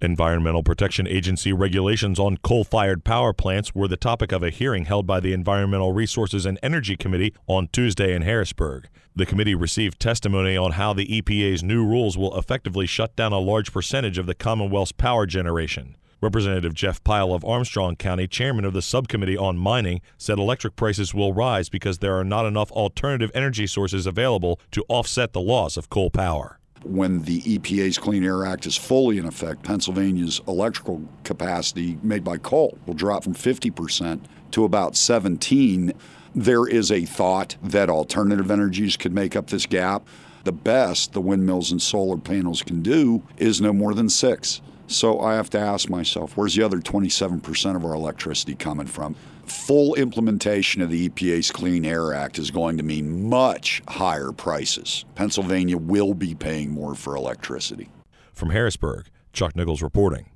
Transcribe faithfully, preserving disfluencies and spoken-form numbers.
Environmental Protection Agency regulations on coal-fired power plants were the topic of a hearing held by the Environmental Resources and Energy Committee on Tuesday in Harrisburg. The committee received testimony on how the E P A's new rules will effectively shut down a large percentage of the Commonwealth's power generation. Representative Jeff Pyle of Armstrong County, chairman of the subcommittee on mining, said electric prices will rise because there are not enough alternative energy sources available to offset the loss of coal power. When the E P A's Clean Air Act is fully in effect, Pennsylvania's electrical capacity made by coal will drop from fifty percent to about seventeen. There is a thought that alternative energies could make up this gap. The best the windmills and solar panels can do is no more than six. So I have to ask myself, where's the other twenty-seven percent of our electricity coming from? Full implementation of the E P A's Clean Air Act is going to mean much higher prices. Pennsylvania will be paying more for electricity. From Harrisburg, Chuck Nichols reporting.